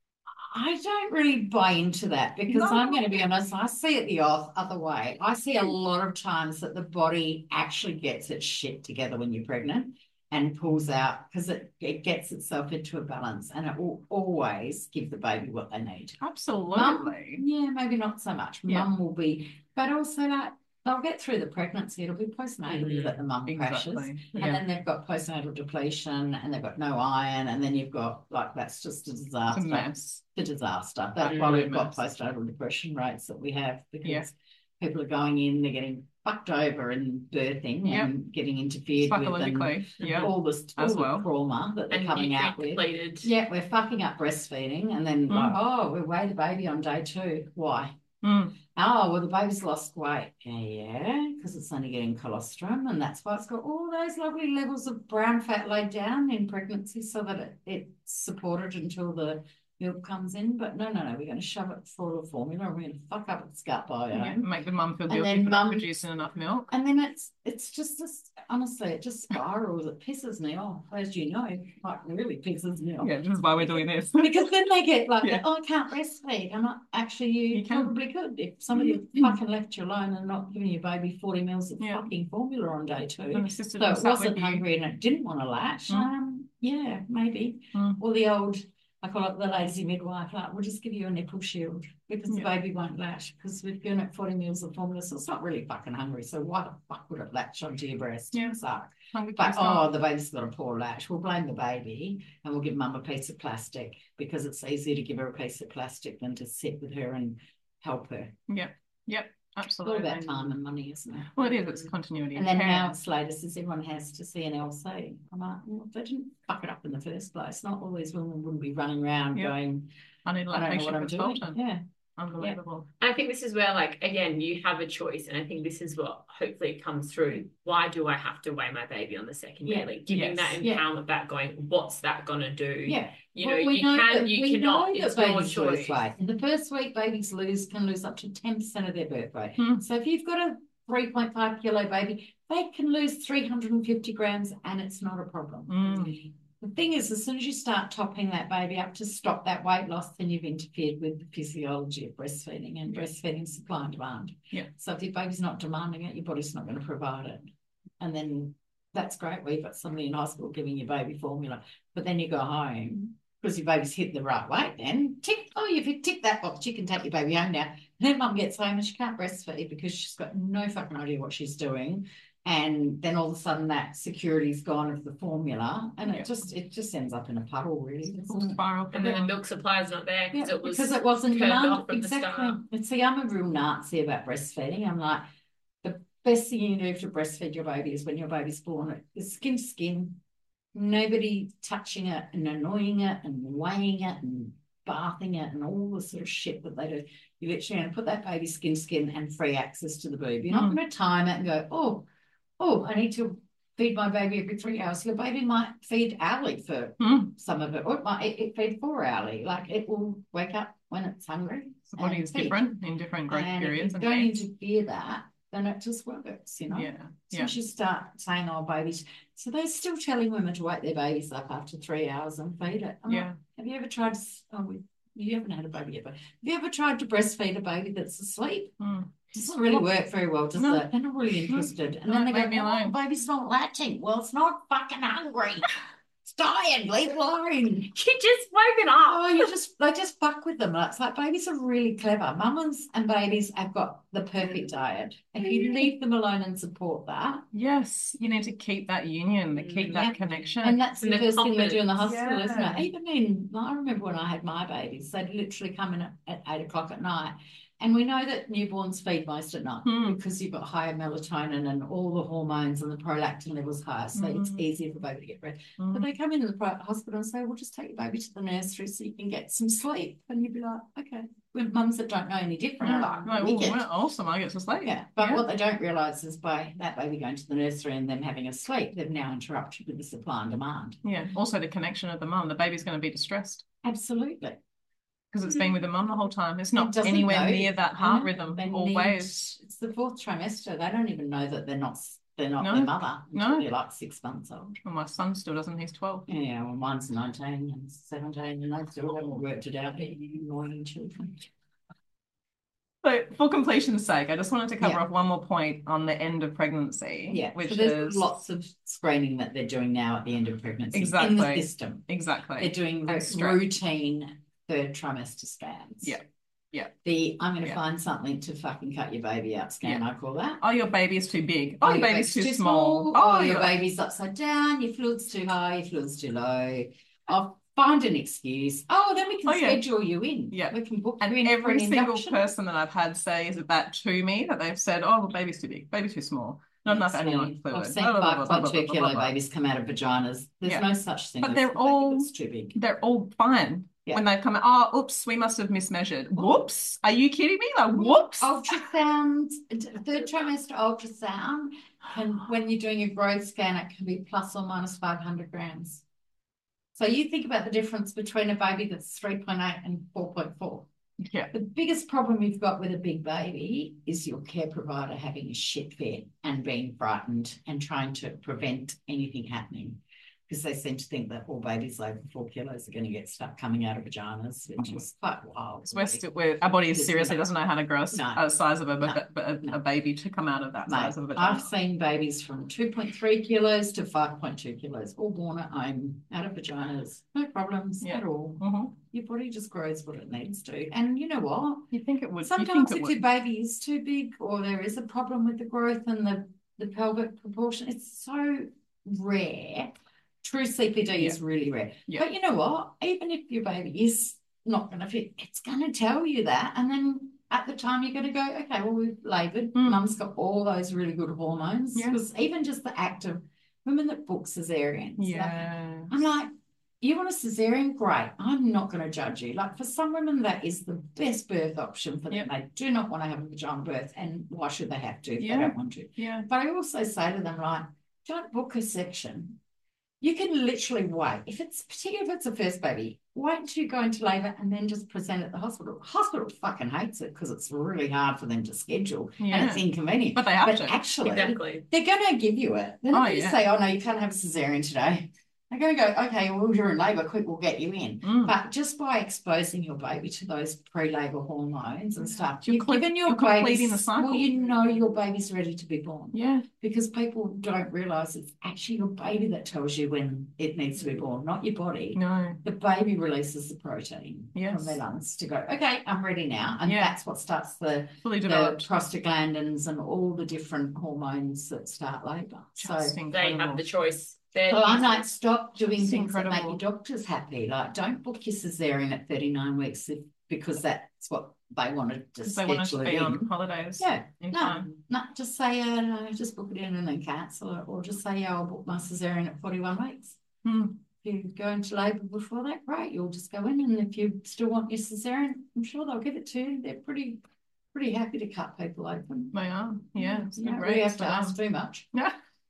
I don't really buy into that because No. I'm going to be honest, I see it the other way. I see a lot of times that the body actually gets its shit together when you're pregnant and pulls out because it, it gets itself into a balance, and it will always give the baby what they need. Absolutely. Mum, yeah, maybe not so much. Yeah. Mum will be, but also like they'll get through the pregnancy. It'll be postnatal Mhm. that the mum crashes. Exactly. And Yeah. then they've got postnatal depletion and they've got no iron. And then you've got like, that's just a It's disaster. a mess. The disaster. That's Mm, why we've mess. got postnatal depression rates that we have, because Yeah. people are going in, they're getting fucked over and birthing Yep. and getting interfered with and Psychologically. Yeah. all this all As the well. trauma that they're And coming nutrient out with. depleted. Yeah, we're fucking up breastfeeding and then Mm. like, oh, we weigh the baby on day two. Why? Mm. Oh, well, the baby's lost weight. Yeah, yeah, because it's only getting colostrum, and that's why it's got all those lovely levels of brown fat laid down in pregnancy so that it, it's supported until the milk comes in. But no, no, no, we're going to shove it full of formula and we're going to fuck up its gut biome. Yeah. Make the mum feel And guilty then for not mum- producing enough milk. And then it's it's just this, honestly, it just spirals. It pisses me off, as you know, like really pisses me off. Yeah, this is why we're doing this. Because then they get like, Yeah. oh, I can't breastfeed. I'm not actually, you, You can. probably could if somebody fucking left you alone and not giving your baby forty mils of Yeah. fucking formula on day two. An assistant So it sat with wasn't you. hungry and it didn't want to latch. Mm. Um, yeah, maybe. Mm. Or the old, I call it the lazy midwife, like, we'll just give you a nipple shield because the Yeah. baby won't latch because we've given it forty mils of formula, so it's not really fucking hungry. So why the fuck would it latch onto your breast? Yeah. So, Hungry but kids oh, not. the baby's got a poor latch. We'll blame the baby and we'll give mum a piece of plastic because it's easier to give her a piece of plastic than to sit with her and help her. Yep. Yep. It's all Absolutely. about time and money, isn't it? Well, it is. It's continuity. And of then care. now it's later says everyone has to see an L C. I'm like, well, they didn't fuck it up in the first place. Not all these women wouldn't be running around Yep. going, I need I don't know lactation what I'm doing. consultant. Yeah. Unbelievable. I think this is where, like, again, you have a choice, and I think this is what hopefully comes through. Why do I have to weigh my baby on the second Yeah. day? Like, giving Yes. that Yeah. empowerment back, going, what's that gonna do? Yeah. You Well, know, we you know can, that- you we cannot. know that It's your babies lose choice. weight. In the first week, babies lose can lose up to ten percent of their birth weight. Hmm. So if you've got a three point five kilo baby, they can lose three hundred fifty grams and it's not a problem. Mm. The thing is, as soon as you start topping that baby up to stop that weight loss, then you've interfered with the physiology of breastfeeding and Yeah. breastfeeding supply and demand. Yeah. So if your baby's not demanding it, your body's not going to provide it. And then that's great. We've got somebody in hospital giving your baby formula, but then you go home because your baby's hit the right weight. Then tick, oh, you've ticked that box. You can take your baby home now. And then mum gets home and she can't breastfeed because she's got no fucking idea what she's doing. And then all of a sudden that security's gone of the formula, and Yeah. it just it just ends up in a puddle, really. Full doesn't it? spiral. And then the milk supply is not there because Yeah, it was because it wasn't turned demand. off from the Exactly. start. And see, I'm a real Nazi about breastfeeding. I'm like, the best thing you can do to breastfeed your baby is when your baby's born, it's skin to skin, nobody touching it and annoying it and weighing it and bathing it and all the sort of shit that they do. You literally going to put that baby skin to skin and free access to the boob. You're not Mm. going to time it and go, oh, oh, I need to feed my baby every three hours. Your baby might feed hourly for Mm. some of it, or it might it, it feed four hourly. Like it will wake up when it's hungry. The body and is feed. different in different growth And if periods. you And don't needs. interfere that, then it just works, you know. Yeah. So Yeah. you start saying, oh, babies. So they're still telling women to wake their babies up after three hours and feed it. I'm like, Yeah. have you ever tried to, oh, we, you haven't had a baby yet, but have you ever tried to breastfeed a baby that's asleep? Mm. It doesn't really work very well, does No. it? They're not really interested. And No, then they leave go, me oh, alone. baby's not latching. Well, it's not fucking hungry. It's dying. Leave it alone. You just woken up. Oh, you just they just fuck with them. It's like babies are really clever. Mamas and babies have got the perfect diet. If you leave them alone and support that, Yes. You need to keep that union, to keep Yeah. that connection. and that's And the the first thing they do in the confidence. hospital, isn't Yeah. it? Even in, I remember when I had my babies, they'd literally come in at, at eight o'clock at night. And we know that newborns feed most at night Hmm. because you've got higher melatonin and all the hormones and the prolactin levels higher. So it's Mm. easier for baby to get breast. Mm. But they come into the pri- hospital and say, well, just take your baby to the nursery so you can get some sleep. And you'd be like, okay. With mums that don't know any different, are like, Like, oh, wicked. well, awesome. I get to sleep. Yeah, but Yeah. what they don't realise is by that baby going to the nursery and them having a sleep, they've now interrupted with the supply and demand. Yeah. Also, the connection of the mum. The baby's going to be distressed Absolutely. because it's been with the mum the whole time. It's It not doesn't anywhere know. near that I heart know. rhythm They always. need- it's the fourth trimester. They don't even know that they're not s- they're not No. their mother until No. they're like six months old. Well, my son still doesn't. He's twelve. Yeah, well, mine's nineteen and seventeen, and they still haven't worked it out. They're annoying children. So for completion's sake, I just wanted to cover Yeah. off one more point on the end of pregnancy. Yeah, which so there's is lots of screening that they're doing now at the end of pregnancy in Exactly. the system. exactly. They're doing And straight. routine third trimester scans. Yeah. Yeah. The I'm going to Yeah. find something to fucking cut your baby out scan, I call that. Oh, your baby is too big. Oh, your baby's too, baby's small. Oh, Oh, your your baby's upside down. Your fluid's too high. Your fluid's too low. I'll find an excuse. Oh, then we can Oh, yeah. schedule you in. Yeah. We can book And you in for every an single induction. person that I've had say is that to me, that they've said, "Oh, the baby's too big, baby's too small, not enough amniotic fluid." I've seen blah, blah, blah, five blah, point blah, two blah, kilo blah, blah. babies come out of vaginas. There's Yeah. no such thing. But as they're a baby all- that's too big. They're all fine Yeah. when they come out. Oh, oops, we must have mismeasured. Whoops, are you kidding me? Like, whoops. Ultrasound, third trimester ultrasound, can when you're doing a growth scan, it can be plus or minus five hundred grams. So you think about the difference between a baby that's three point eight and four point four. Yeah. The biggest problem you've got with a big baby is your care provider having a shit fit and being frightened and trying to prevent anything happening, because they seem to think that all babies over four kilos are going to get stuff coming out of vaginas, which is quite wild. We're still, we're, our body is There's seriously no- doesn't know how to grow a, No. a size of a, No. a, a, No. a baby to come out of that Mate, size of a vagina. I've seen babies from two point three kilos to five point two kilos, all born at home, out of vaginas, no problems Yeah. at all. Mhm. Your body just grows what it needs to. And you know what? You think it would? you Sometimes think if it your would. baby is too big or there is a problem with the growth and the, the pelvic proportion, it's so rare. True C P D is really rare. Yeah. But you know what? Even if your baby is not going to fit, it's going to tell you that. And then at the time, you're going to go, okay, well, we've laboured. Mm. Mum's got all those really good hormones. Yeah. Because even just the act of women that book cesareans. like, Yeah. I'm like, you want a cesarean? Great. I'm not going to judge you. Like for some women, that is the best birth option for them. Yep. They do not want to have a vaginal birth. And why should they have to if Yeah. they don't want to? Yeah. But I also say to them, like, don't book a section. You can literally wait. If it's, particularly if it's a first baby, wait until you go into labour and then just present at the hospital. Hospital fucking hates it because it's really hard for them to schedule and Yeah. it's inconvenient. But they have But to. actually, Exactly. they're going to give you it. They're Oh, not going to yeah. say, oh, no, you can't have a cesarean today. They're going to go, okay, well, you're in labour, quick, we'll get you in. Mm. But just by exposing your baby to those pre-labour hormones and stuff, You're you've cle- given your you're baby, completing the cycle. well, you know your baby's ready to be born. Yeah. Because people don't realise it's actually your baby that tells you when it needs to be born, not your body. No. The baby releases the protein Yes. from their lungs to go, okay, I'm ready now. And Yeah. that's what starts the, Fully the developed. prostaglandins and all the different hormones that start labour. So, Just They incredible. have the choice. They're so I'm like, stop doing It's things that make incredible. your doctors happy. Like, don't book your cesarean at thirty-nine weeks if, because that's what they wanted to Because they want us schedule to it be in. on holidays Yeah, in no. time. No, just say, uh, no, just book it in and then cancel it, or just say, yeah, I'll book my cesarean at forty-one weeks. Hmm. If you go into labour before that, great, you'll just go in, and if you still want your cesarean, I'm sure they'll give it to you. They're pretty, pretty happy to cut people open. They are. Yeah. It's You good don't really rates have for to them. ask too much. Yeah.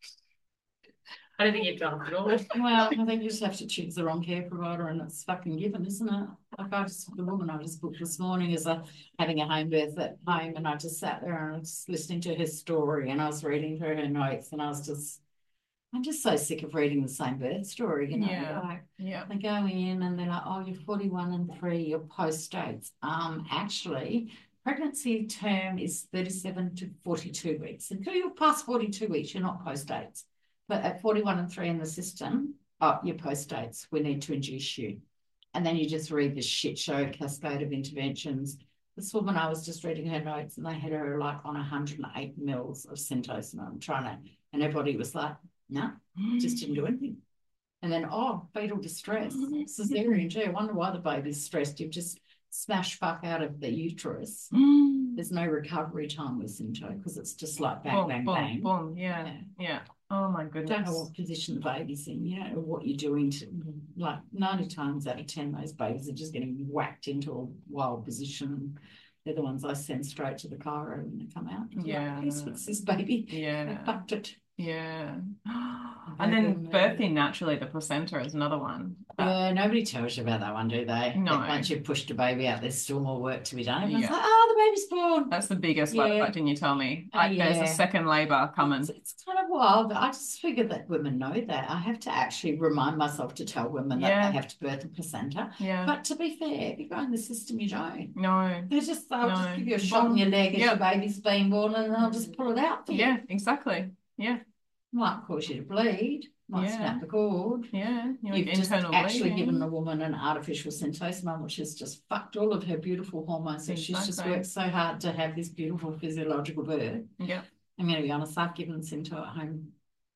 I don't think you've done it at all. Well, I think you just have to choose the wrong care provider, and it's fucking given, isn't it? Like I just, the woman I just booked this morning is a, having a home birth at home, and I just sat there and I was listening to her story, and I was reading through her notes, and I was just, I'm just so sick of reading the same birth story, you know. Yeah. Like, Yeah. they're going in and they're like, oh, you're forty-one and three, you're post dates. Um, actually, pregnancy term is thirty-seven to forty-two weeks. Until you're past forty-two weeks, you're not post dates. But at forty-one and three in the system, oh, you're post dates. We need to induce you. And then you just read the shit show cascade of interventions. This woman, I was just reading her notes, and they had her like on one hundred eight mils of Centosinone, trying to, and her body was like, no, just didn't do anything. And then, oh, fetal distress, cesarean. Gee, I wonder why the baby's stressed. You've just smashed fuck out of the uterus. Mm. There's no recovery time with Synto because it's just like bang, Boom, bang, boom, bang. boom. Yeah. Yeah. Yeah. Oh my goodness. Don't know what position the baby's in. You don't know what you're doing to, like, ninety times out of ten, those babies are just getting whacked into a wild position. They're the ones I send straight to the chiro when they come out. I'm Yeah. like, please fix this baby. Yeah. They fucked it. Yeah. Very And then good, birthing naturally, the placenta is another one. That- Yeah, nobody tells you about that one, do they? No. That once you've pushed a baby out, there's still more work to be done. Everyone's Yeah. like, oh, the baby's born. That's the biggest Yeah. one, like, didn't you tell me? Uh, Like, there's a yeah. second labour coming. It's, it's kind of wild. I just figured that women know that. I have to actually remind myself to tell women that Yeah. they have to birth a placenta. Yeah. But to be fair, if you go in the system, you don't. No. They just, they'll No. just give you a shot in your leg as Yep. your baby's being born and they'll just pull it out for you. Yeah, exactly. Yeah. Might cause you to bleed, might Yeah. snap the cord. Yeah. You know, You've just internal actually bleeding. given the woman an artificial centosoma, which has just fucked all of her beautiful hormones. So she's just Exactly. worked so hard to have this beautiful physiological birth. Yeah. I'm going to be honest, I've given Cento at home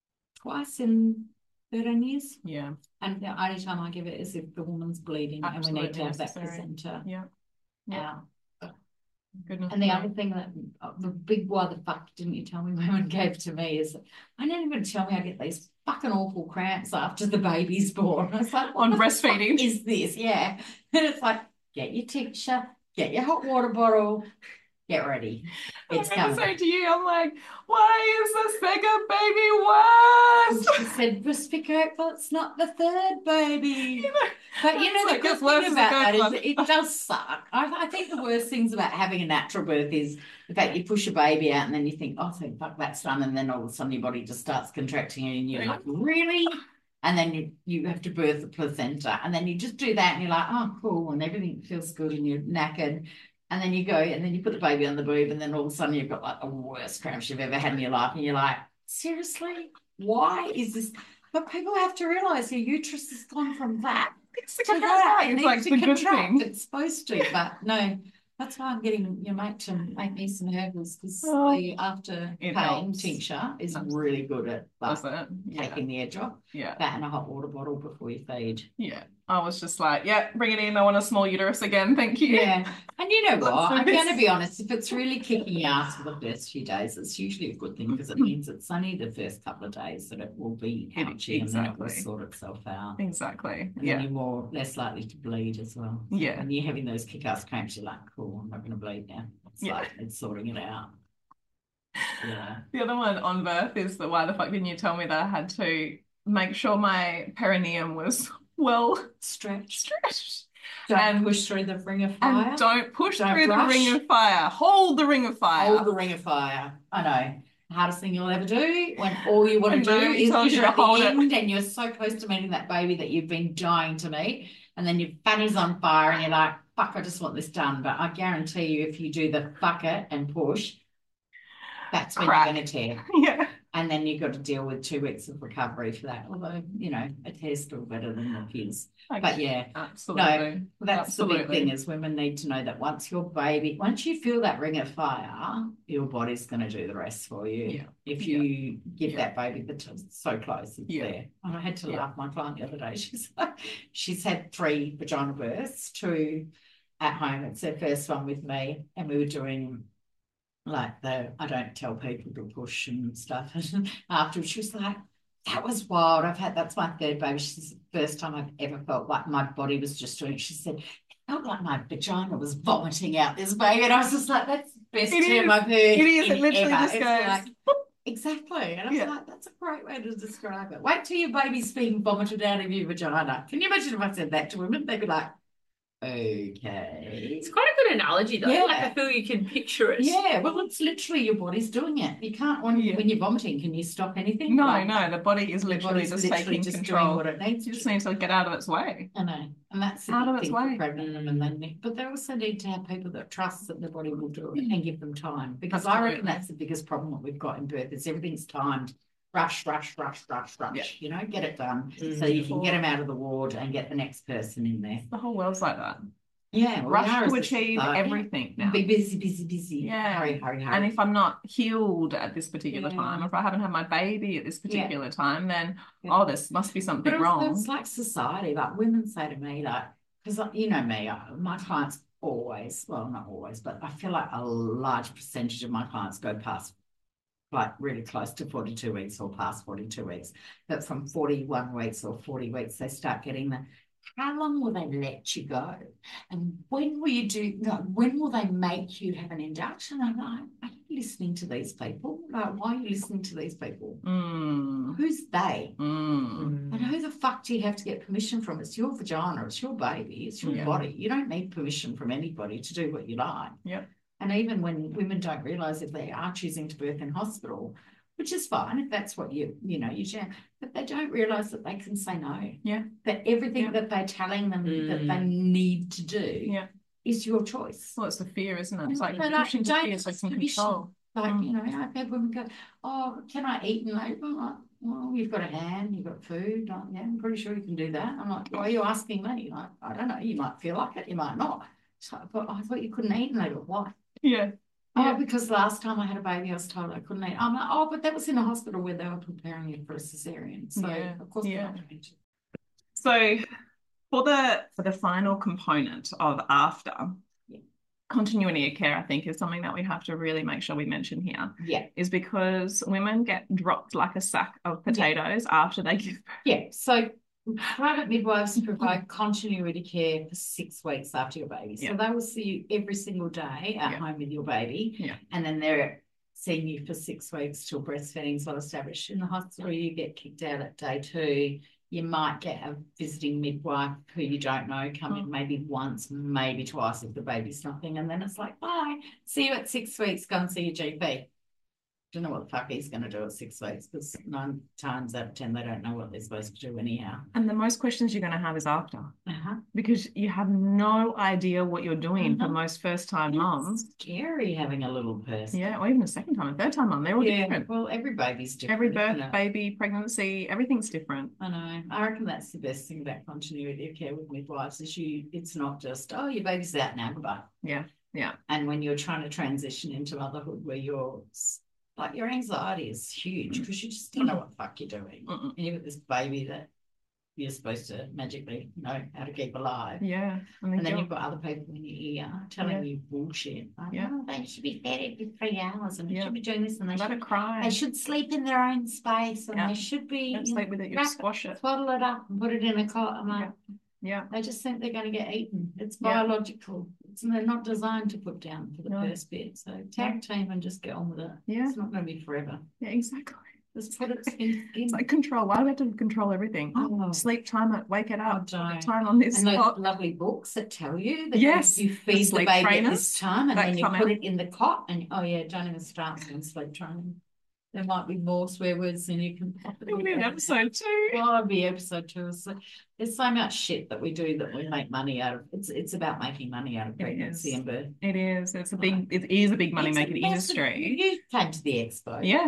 twice in thirteen years. Yeah. And the only time I give it is if the woman's bleeding and we need to Absolutely have that necessary. placenta Yeah. Yeah. out. Goodness. And the me. other thing that uh, the big why the fuck didn't you tell me women gave to me is I didn't even tell me I get these fucking awful cramps after the baby's born. I was like, what On the breastfeeding. fuck is this? Yeah. And it's like, get your tincture, get your hot water bottle, get ready. It's I remember coming. saying to you, I'm like, why is the second baby worse? She said, just be careful, it's not the third baby. You know, But you it's know, the like good as worse thing as the about that first is one. it does suck. I, I think the worst things about having a natural birth is the fact you push a baby out and then you think, oh, thank fuck, that's done. And then all of a sudden your body just starts contracting and you're like, really? And then you, you have to birth the placenta. And then you just do that and you're like, oh, cool. And everything feels good and you're knackered. And then you go and then you put the baby on the boob and then all of a sudden you've got like the worst cramps you've ever had in your life. And you're like, seriously? Why is this? But people have to realise your uterus has gone from that It's the to good that. thing. It It's like needs the to good contract. thing. It's supposed to, but no. That's why I'm getting your mate to make me some herbals because Oh, the after it pain helps. tincture is Absolutely. really good at That's like, it. Yeah. taking the edge off. Yeah. That and a hot water bottle before you feed. Yeah. I was just like, yeah, bring it in. I want a small uterus again. Thank you. Yeah. And you know Let's what? do I'm this. going to be honest. If it's really kicking your ass for the first few days, it's usually a good thing because it means it's only the first couple of days that it will be It- ouchy and then it will exactly. sort itself out. Exactly. And Yeah. then you're more less likely to bleed as well. So Yeah. when you're having those kick-ass cramps, you're like, cool, I'm not going to bleed now. It's Yeah. like it's sorting it out. Yeah. The other one on birth is the why the fuck didn't you tell me that I had to make sure my perineum was well Stretch. stretched. Don't And- push through the ring of fire. And don't push Don't through rush. the ring of fire. Hold the ring of fire. Hold the ring of fire. I know. Hardest thing you'll ever do when all you want I to do know, he is tells you you're to at the hold it. end and you're so close to meeting that baby that you've been dying to meet, and then your fanny's on fire and you're like, fuck, I just want this done. But I guarantee you, if you do the fuck it and push, that's when Crack. you're going to tear. Yeah. And then you've got to deal with two weeks of recovery for that. Although, you know, a tear's still better than the kids. But yeah, Absolutely. that's the big Absolutely. thing is women need to know that once your baby, once you feel that ring of fire, your body's going to do the rest for you. Yeah. If Yeah. you give Yeah. that baby the t- so close, it's Yeah. there. And I had to Yeah. laugh. My client the other day, she's like, she's had three vaginal births, two at home. It's her first one with me, and we were doing like the I don't tell people to push and stuff. And afterwards, she was like, that was wild. I've had that's my third baby. She says the first time I've ever felt like my body was just doing it. She said, it felt like my vagina was vomiting out this baby. And I was just like, that's the best It term is. I've heard. It is. in It literally ever. just It's goes, like, exactly. And I was Yeah. like, that's a great way to describe it. Wait till your baby's being vomited out of your vagina. Can you imagine if I said that to women? They'd be like, okay. It's quite a good analogy though. Yeah. Like I feel you can picture it. Yeah, well, it's literally your body's doing it. You can't, when, Yeah. when you're vomiting, can you stop anything? No, Like, no, the body is the literally body's just literally taking just control. doing what it needs You to. just need to get out of its way. I know, and that's the Out of big its thing for way. pregnant women. They need, but they also need to have people that trust that their body will do it and give them time. Because I reckon Absolutely. that's the biggest problem that we've got in birth is everything's timed. Rush, rush, rush, rush, rush. Yeah. You know, get it done so Mm. you can get them out of the ward and get the next person in there. The whole world's like that. Yeah, well, we Rush are to as a achieve society. everything now. Be busy, busy, busy. Yeah. Hurry, hurry, hurry. And if I'm not healed at this particular Yeah. time, if I haven't had my baby at this Yeah. particular time, then Yeah. oh, this must be something But it's, wrong. it's like society. Like women say to me, like, because you know me, I, my clients always, well, not always, but I feel like a large percentage of my clients go past, like, really close to forty-two weeks or past forty-two weeks. But from forty-one weeks or forty weeks, they start getting the. How long will they let you go? And when will you do? No, when will they make you have an induction? I'm like, I don't you listening to these people? Like, why are you listening to these people? Mm. Who's they? Mm. And who the fuck do you have to get permission from? It's your vagina, it's your baby, it's your Yeah. body. You don't need permission from anybody to do what you like. Yep. And even when women don't realise if they are choosing to birth in hospital, which is fine if that's what you, you know, you jam, but they don't realise that they can say no. Yeah. That everything Yeah. that they're telling them Mm. that they need to do Yeah. is your choice. Well, it's the fear, isn't it? It's like No, like, pushing to don't fear so ask can permission. control. Like, Mm. you know, I've had women go, oh, can I eat in labour? I'm like, well, you've got a hand, you've got food. Like, yeah, I'm pretty sure you can do that. I'm like, why are you asking me? Like, I don't know, you might feel like it, you might not. So, but I thought you couldn't eat in labour. Why? Yeah. Oh, Yeah. because last time I had a baby, I was told I couldn't eat. I'm like, oh, but that was in a hospital where they were preparing you for a cesarean. So, Yeah, of course, yeah. they're not going to. So for the for the final component of after, Yeah. continuity of care, I think, is something that we have to really make sure we mention here, Yeah. is because women get dropped like a sack of potatoes after they give birth. Yeah. So private midwives provide continuity care for six weeks after your baby. So Yeah. they will see you every single day at Yeah. home with your baby. Yeah. And then they're seeing you for six weeks till breastfeeding is well established. In the hospital, you get kicked out at day two. You might get a visiting midwife who you don't know come in maybe once, maybe twice if the baby's nothing. And then it's like, bye, see you at six weeks, go and see your G P. Don't know what the fuck he's going to do at six weeks because nine times out of ten, they don't know what they're supposed to do anyhow. And the most questions you're going to have is after, Uh-huh. because you have no idea what you're doing for Mhm. most first-time mums. It's scary having a little person. Yeah, or even a second time, a third time mum. They're all Yeah, different. well, every baby's different. Every isn't birth, it? baby, pregnancy, everything's different. I know. I reckon that's the best thing about continuity of care with midwives is you. It's not just, oh, your baby's out now, goodbye. Yeah, yeah. And when you're trying to transition into motherhood, where you're like your anxiety is huge because you just don't know what the fuck you're doing, Mm-mm. and you've got this baby that you're supposed to magically know how to keep alive. Yeah. And, And then you're- you've got other people in your ear telling Yeah. you bullshit. Like, Yeah. oh, they should be fed every three hours and they Yeah. should be doing this and they let should, it cry. they should sleep in their own space and Yeah. they should be Don't you sleep know, with it, you wrap squash it. swaddle it up and put it in a cot. I'm like, Yeah. they just think they're going to get eaten. It's Yeah. biological. It's, they're not designed to put down for the No. first bit. So tag team and just get on with it. Yeah. It's not going to be forever. Yeah, exactly. Just put it skin to skin. It's like control. Why do we have to control everything? Oh. Sleep, time it, wake it up, Oh, don't. time on this And those clock. lovely books that tell you that Yes, you, you feed the, sleep baby at trainers this time and that then you come put out. it in the cot and oh yeah, don't even start doing sleep training. There might be more swear words than you can It'll be an episode two. Well, it'll be episode two. So there's so much shit that we do that we make money out of. It's it's about making money out of It pregnancy is. and birth. It is. It's a big. It is a big money It's a making massive- industry. You came to the expo. Yeah,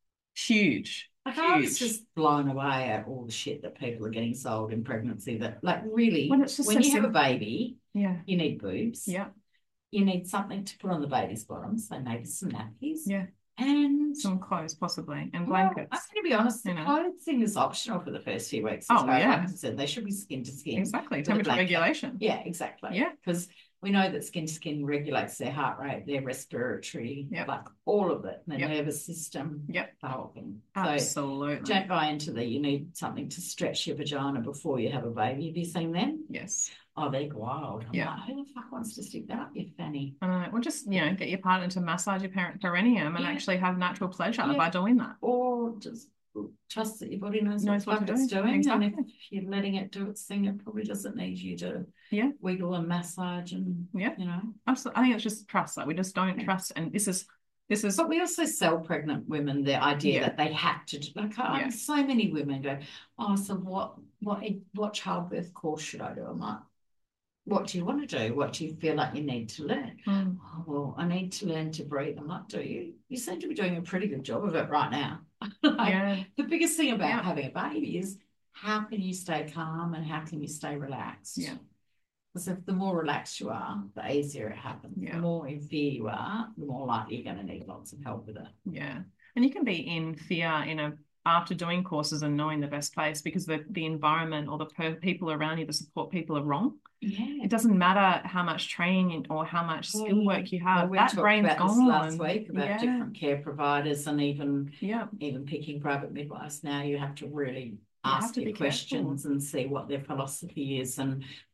huge. Like I was Huge. just blown away at all the shit that people are getting sold in pregnancy. That like really, When it's just when so you have a simple. baby, Yeah, you need boobs. yeah, You need something to put on the baby's bottom, so maybe some nappies. yeah. And Some clothes possibly and well, blankets. I'm going to be honest, the you know. clothes thing is optional for the first few weeks. Oh, as far as yeah. I'm concerned. They should be skin to skin. Exactly. with a Temperature blanket. regulation. Yeah, exactly. Yeah. Because we know that skin to skin regulates their heart rate, their respiratory, Yep. like all of it, their Yep. nervous system, Yep. the whole thing. So Absolutely. don't buy into that you need something to stretch your vagina before you have a baby. Have you seen them? Yes. Oh, they're wild. I'm Yeah. like, who the fuck wants to stick that up your fanny? Uh, well, just you know, get your partner to massage your parent perineum and Yeah. actually have natural pleasure Yeah. by doing that. Or just trust that your body knows, Knows what what the to fuck it's do. doing. Exactly. And if you're letting it do its thing, it probably doesn't need you to Yeah. wiggle and massage and, Yeah. you know. Absolutely. I think it's just trust. Like we just don't Yeah. trust, and this is this is But we also sell pregnant women the idea Yeah. that they have to do, like I Yeah. so many women go, oh, so what what what childbirth course should I do? I'm like, what do you want to do? What do you feel like you need to learn? Mm. Oh, well, I need to learn to breathe. I'm like, do you? You seem to be doing a pretty good job of it right now. Like, yeah, the biggest thing about Yeah. having a baby is how can you stay calm and how can you stay relaxed? Yeah. Because if the more relaxed you are, the easier it happens. Yeah. The more in fear you are, the more likely you're going to need lots of help with it. yeah. And you can be in fear in a after doing courses and knowing the best place because the the environment or the per, people around you, the support people are wrong. Yeah. It doesn't matter how much training or how much skill Well, work you have. Well, we that talked brain's about this gone. last week about Yeah. different care providers and even Yeah. even picking private midwives. Now you have to really You have ask to your be careful. questions and see what their philosophy is and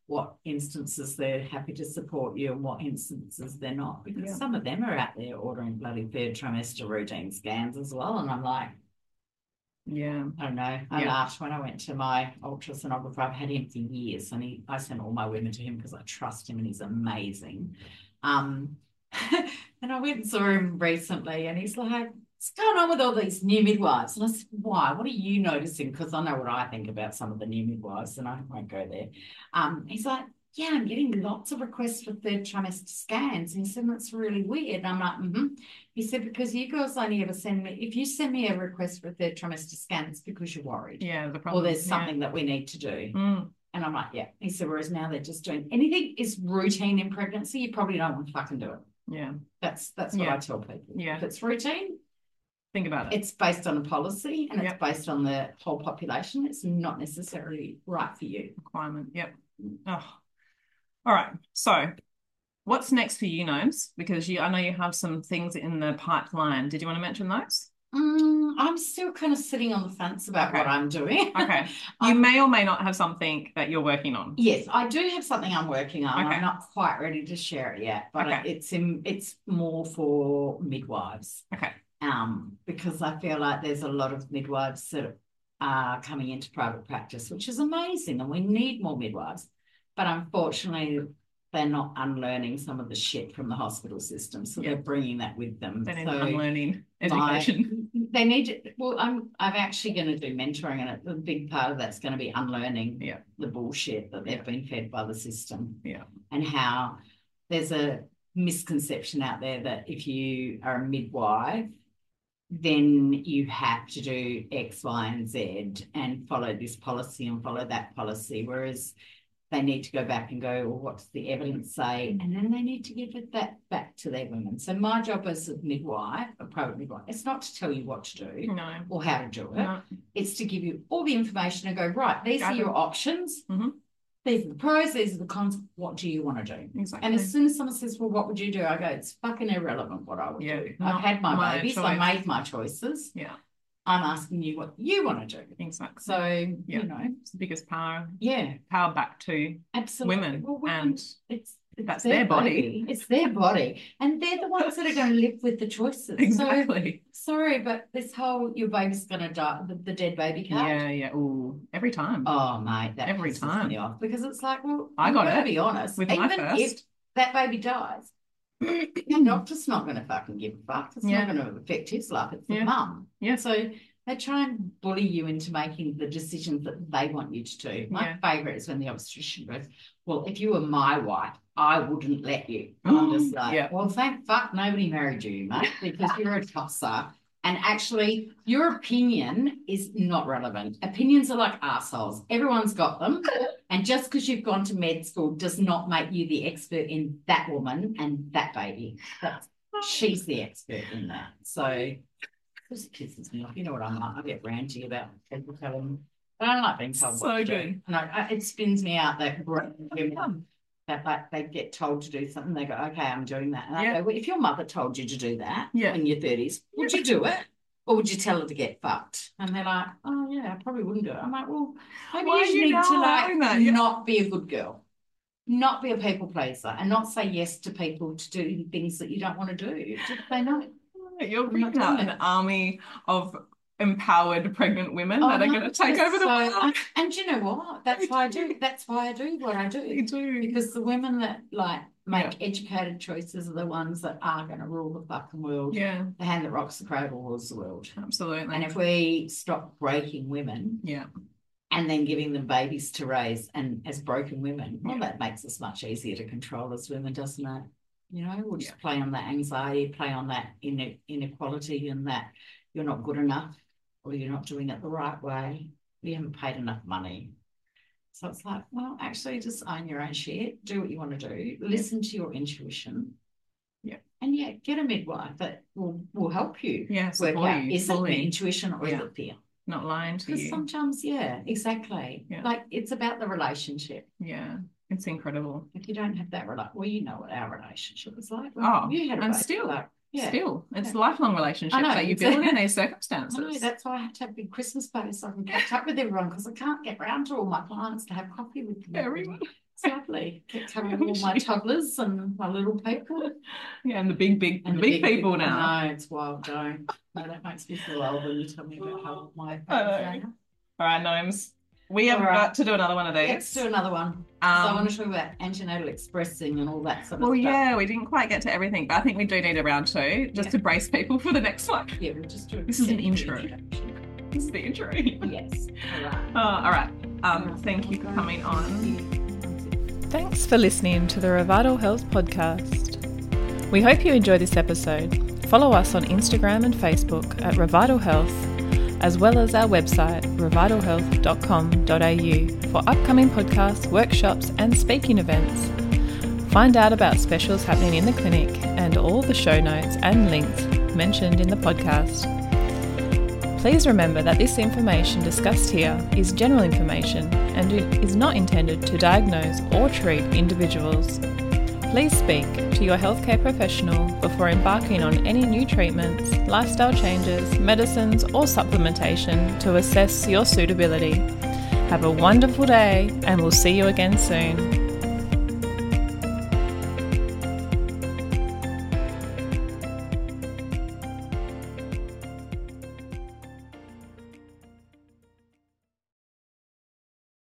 what instances they're happy to support you and what instances they're not. Because Yeah. some of them are out there ordering bloody third trimester routine scans as well. And I'm like, Yeah. I don't know. I Yeah. laughed when I went to my ultrasonographer. I've had him for years, and he, I sent all my women to him because I trust him and he's amazing. Um, and I went and saw him recently, and he's like, "What's going on with all these new midwives?" And I said, "Why? What are you noticing?" Because I know what I think about some of the new midwives, and I won't go there. Um, he's like, "Yeah, I'm getting lots of requests for third trimester scans." And he said, "That's really weird." And I'm like, mm-hmm. He said, "Because you girls only ever send me, if you send me a request for a third trimester scan, it's because you're worried. Yeah, the Or problem. there's yeah. something that we need to do." Mm. And I'm like, yeah. He said, "Whereas now they're just doing anything is routine in pregnancy, you probably don't want to fucking do it." Yeah. That's that's what Yeah. I tell people. Yeah. If it's routine, Think about it. it's based on a policy and Yep. it's based on the whole population. It's not necessarily right for you. Requirement. Yep. Oh. All right. So what's next for you, Gnomes? Because you, I know you have some things in the pipeline. Did you want to mention those? Mm, I'm still kind of sitting on the fence about Okay. what I'm doing. Okay. You I'm- may or may not have something that you're working on. Yes, I do have something I'm working on. Okay. I'm not quite ready to share it yet, but Okay. it's in, it's more for midwives. Okay. Um, because I feel like there's a lot of midwives that are coming into private practice, which is amazing, and we need more midwives. But unfortunately, they're not unlearning some of the shit from the hospital system, so Yeah. they're bringing that with them. Then So unlearning my- education. they need to, well, I'm I'm actually going to do mentoring, and a big part of that's going to be unlearning Yeah. the bullshit that they've Yeah. been fed by the system. Yeah. And how there's a misconception out there that if you are a midwife, then you have to do X, Y, and Z and follow this policy and follow that policy. Whereas they need to go back and go, well, what does the evidence say? And then they need to give it that back to their women. So my job as a midwife, a private midwife, it's not to tell you what to do No. or how to do it. No. It's to give you all the information and go, right, these are Gather. your options. Mhm. These are the pros, these are the cons. What do you want to do? Exactly. And as soon as someone says, well, what would you do? I go, it's fucking irrelevant what I would Yeah, do. not I've had my, my babies, I choice. made my choices. Yeah. I'm asking you what you want to do. Exactly. So, Yeah. you know, It's the biggest power yeah, power back to absolutely. women, Well, women, and it's, it's that's their body. baby. It's their body. And they're the ones that are going to live with the choices. exactly. So, sorry, but this whole, your baby's going to die, the, the dead baby card. Yeah. Yeah. Ooh, every time. Oh, mate, that Every pisses time. me off because it's like, well, I I've got got to it be honest. with my Even first. if that baby dies, the doctor's not going to fucking give a fuck. It's Yeah. not going to affect his life. It's the Yeah. mum. Yeah. So they try and bully you into making the decisions that they want you to do. My Yeah. favourite is when the obstetrician goes, well, if you were my wife, I wouldn't let you. And I'm just like, Yeah. well, thank fuck nobody married you, mate, because you're a tosser. And actually, your opinion is not relevant. Opinions are like assholes. Everyone's got them. And just because you've gone to med school does not make you the expert in that woman and that baby. That's, she's the expert in that. So it just pisses me off. You know what I'm like? I get ranty about people telling me. I don't like being told So what to do. good. And I, I, it spins me out that women that like they get told to do something, they go, okay, I'm doing that. And I Yeah. go, well, if your mother told you to do that Yeah. in your thirties, would you do it? Or would you tell her to get fucked? And they're like, oh yeah, I probably wouldn't do it. I'm like, well, maybe Why you are just you need now to like allowing that? Yeah. not be a good girl. Not be a people pleaser and not say yes to people to do things that you don't want to do. Just say no. You're I'm not bringing out doing an it. army of empowered pregnant women Oh, that are no, going to take it's over the so- world. And, and you know what? That's why I do. That's why I do what I They do. do. Because the women that like make educated choices are the ones that are going to rule the fucking world. Yeah, The hand that rocks the cradle rules the world. absolutely. And if we stop breaking women yeah, and then giving them babies to raise and as broken women, well, Yeah. that makes us much easier to control as women, doesn't it? You know, we'll just Yeah. play on that anxiety, play on that ine- inequality and that you're not good enough or you're not doing it the right way. You haven't paid enough money. So it's like, well, actually just own your own shit, do what you want to do, listen to your intuition. Yeah. And yeah, get a midwife that will, will help you yeah, work support out, you is it fully, your intuition or Yeah. is it fear? not lying to Because you. sometimes, yeah, exactly. Yeah. Like it's about the relationship. Yeah, it's incredible. If you don't have that, rela- well, you know what our relationship is like. Well, Oh, you had a and baby, still. like, Yeah. Still, it's Yeah. lifelong relationships I know, that you exactly. build in these I know, circumstances. that's why I have to have big Christmas parties so I can catch up with everyone because I can't get round to all my clients to have coffee with them. Everyone. It's lovely. Get to have all my toddlers and my little people. Yeah, and the big, big, And the big, people now. I know, it's wild, don't. No, that makes me feel old when you tell me about how old my I know. parents are. All right, Gnomes. We have All right. got to do another one of these. Let's do another one. So I Um, want to talk about antenatal expressing and all that sort of well, stuff. yeah, we didn't quite get to everything, but I think we do need a round two just Yeah. to brace people for the next one. Yeah, we'll just do it. This is an the intro. introduction. This is the intro. Yes. All right. Oh, all right. Um, All right. thank you for coming on. Thanks for listening to the Revital Health Podcast. We hope you enjoyed this episode. Follow us on Instagram and Facebook at Revital Health, as well as our website revital health dot com dot a u for upcoming podcasts, workshops and speaking events. Find out about specials happening in the clinic and all the show notes and links mentioned in the podcast. Please remember that this information discussed here is general information and it is not intended to diagnose or treat individuals. Please speak to your healthcare professional before embarking on any new treatments, lifestyle changes, medicines or supplementation to assess your suitability. Have a wonderful day and we'll see you again soon.